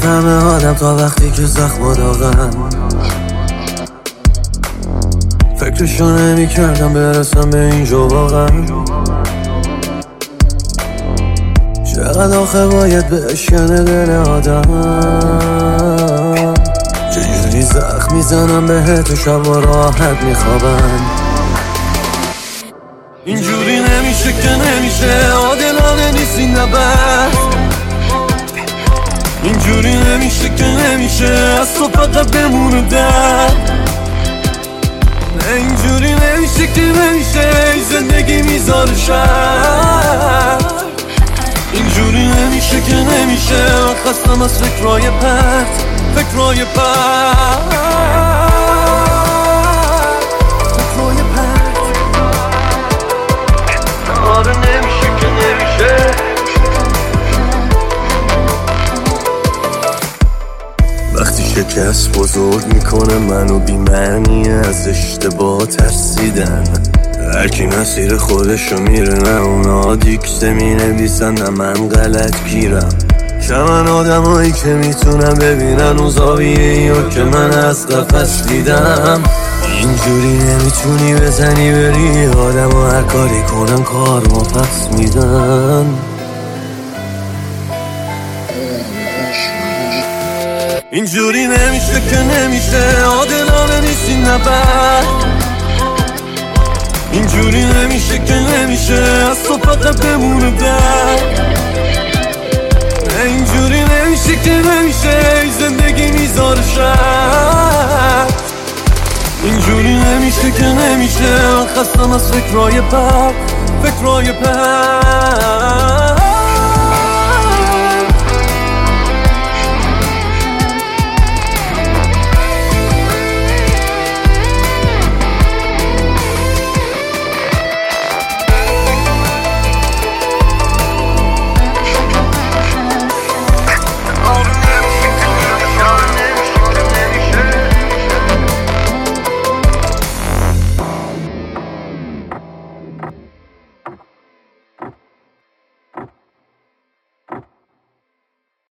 نمیفهمه آدم تا وقتی که زخم داغن. فکرشو نمی کردم برسم به اینجا واقعا. چقدر آخه باید بشکنه دل آدم. چجوری زخم میزنم بهت و شب و راحت میخوابن. اینجوری نمیشه که نمیشه، عادلانه نیست این نبرد. اینجوری نمیشه که نمیشه، از تو فقط بمونه درد. نه اینجوری نمیشه که نمیشه، زندگی میذاره شر. اینجوری نمیشه که نمیشه، خستم از فکرای پرت، فکرای پرت، فکرای پرت. آره نمیشه که نمیشه. وقتی شکست بزرگ میکنه منو بی‌معنی از اشتباه ترسیدن. هرکی مسیر خودشو میره، نه اونا دیکته مینویسن نه من غلط گیرم. شمن آدمایی که میتونن ببینن اون زاویه‌ایو که من از قفس دیدم. اینجوری نمیتونی بزنی بری آدم و هر کاری کنن کار ما پس میدن. اینجوری نمیشه که نمیشه، عادلانه نیست این نبرد. اینجوری نمیشه که نمیشه، از تو فقط بمونه درد. نه اینجوری نمیشه که نمیشه، زندگی میذاره شر. اینجوری نمیشه که نمیشه، خستم از فکرای بد، فکرای بد.